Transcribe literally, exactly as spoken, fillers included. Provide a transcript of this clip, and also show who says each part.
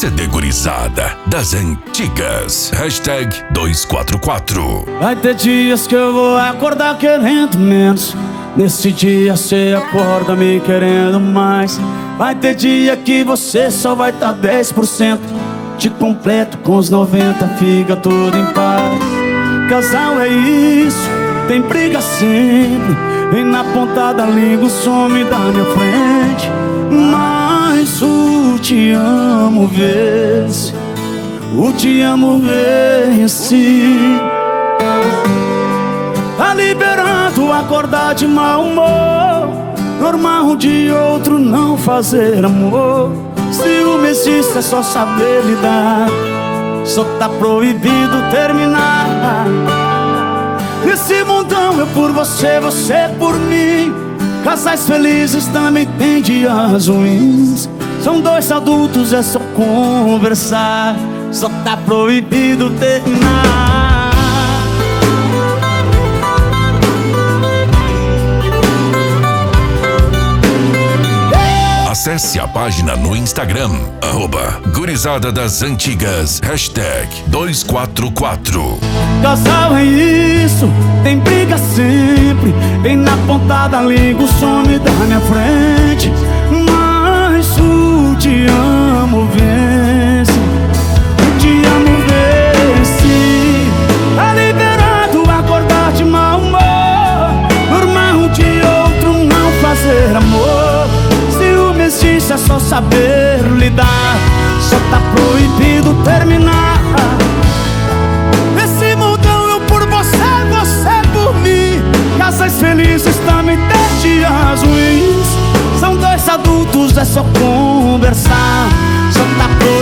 Speaker 1: C D Gurizada das Antigas. Hashtag dois quatro quatro.
Speaker 2: Vai ter dias que eu vou acordar querendo menos. Nesse dia cê acorda me querendo mais. Vai ter dia que você só vai tá dez por cento. Te completo com os noventa, fica tudo em paz. Casal é isso, tem briga sempre. Vem na ponta da língua, some da minha frente. Mas o te amo vence, o te amo vence. Tá liberando acordar de mau humor. Normal um de outro não fazer amor. Ciúme existe, é só saber lidar. Só tá proibido terminar. Nesse mundão eu por você, você por mim. Casais felizes também tem dias ruins. São dois adultos, é só conversar. Só tá proibido terminar.
Speaker 1: Acesse a página no Instagram, arroba Gurizada das Antigas, hashtag dois quatro quatro.
Speaker 2: Casal é isso, tem briga sempre. Vem na ponta da língua, some da minha frente. Mas o te amo vence, o te amo vence. Tá liberado acordar de mau humor. Normal um de outro não fazer amor. É só saber lidar. Só tá proibido terminar. Nesse mundão eu por você, você por mim. Casais felizes também tem dias ruins. São dois adultos, é só conversar. Só tá proibido